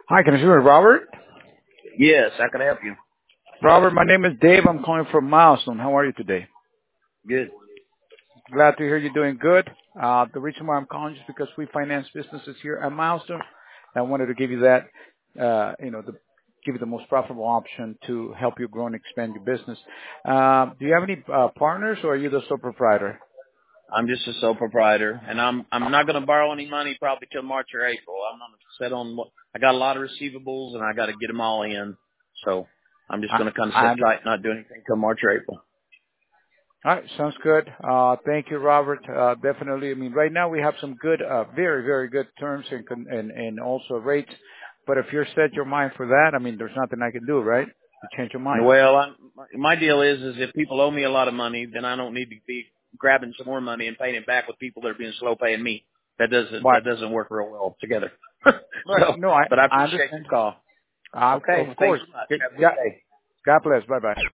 Hi, can I speak with Robert? Yes, I can help you. Robert, my name is Dave. I'm calling from Milestone. How are you today? Good. Glad to hear you're doing good. The reason why I'm calling is because we finance businesses here at Milestone. I wanted to give you that, give you the most profitable option to help you grow and expand your business. Do you have any partners, or are you the sole proprietor? I'm just a sole proprietor, and I'm not going to borrow any money probably till March or April. I'm going to set on what I got a lot of receivables, and I got to get them all in. So I'm just I, going to kind of I sit tight, not do anything till March or April. All right, sounds good. Thank you, Robert. Definitely. I mean, right now we have some good, very, very good terms and also rates. But if you're set your mind for that, I mean, there's nothing I can do, right? To change your mind. Well, my deal is if people owe me a lot of money, then I don't need to be grabbing some more money and paying it back with people that are being slow paying me. But, That doesn't work real well together. right, So, no, but I I appreciate understand. the call. Okay, Of well, thanks course. so much. God Have a good day. God bless. Bye bye.